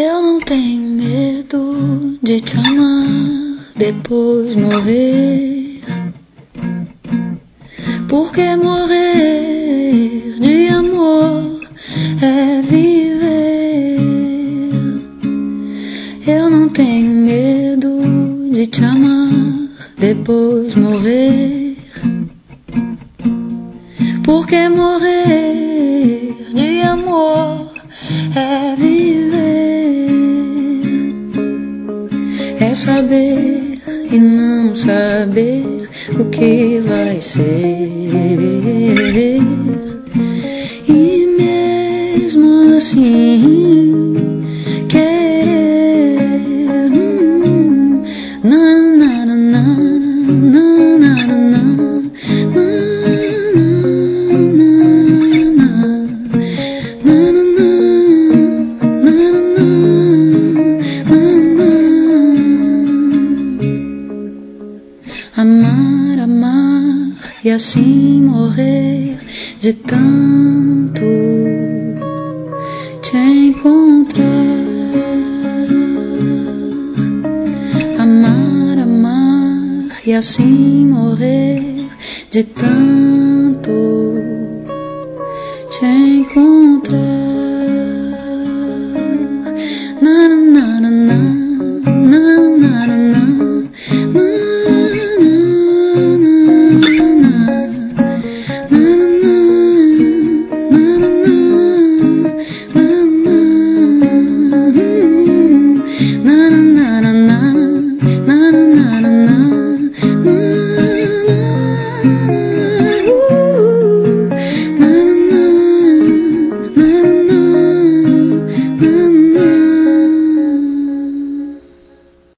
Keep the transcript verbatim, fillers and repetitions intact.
Eu não tenho medo de te amar, depois morrer. Porque morrer de amor é viver. Eu não tenho medo de te amar, depois morrer. Porque morrer de amor é viver. É saber e não saber o que vai ser. E mesmo assim querer. hum, na, na, na, na, na, na, na, na. Amar, amar e assim morrer de tanto te encontrar. Amar, amar e assim morrer de tanto te encontrar.